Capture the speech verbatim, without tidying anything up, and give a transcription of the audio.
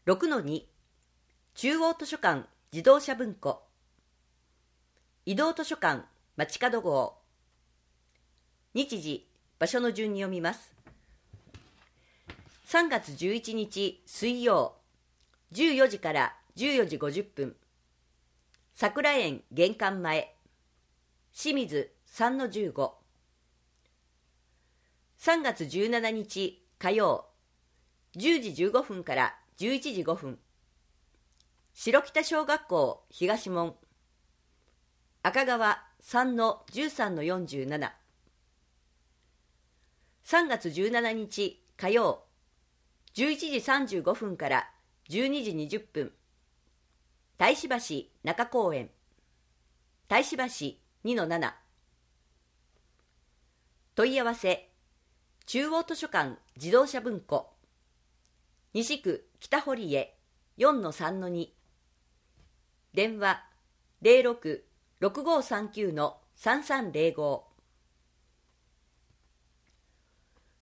ろくのに 中央図書館自動車文庫移動図書館街角号日時場所の順に読みます。さんがつじゅういちにち水曜じゅうよじからじゅうよじごじゅっぷん桜園玄関前清水 さんのじゅうご。さんがつじゅうしちにち火曜じゅうじじゅうごふんからじゅういちじごふん白北小学校東門赤川 さんのじゅうさんのよんじゅうなな。さんがつじゅうしちにち火曜じゅういちじさんじゅうごふんからじゅうにじにじゅっぷん太子橋中公園太子橋 にのなな。問い合わせ中央図書館自動車文庫西区北堀江 よんのさんのに 電話 ゼロろく ろくごさんきゅう さんさんゼロご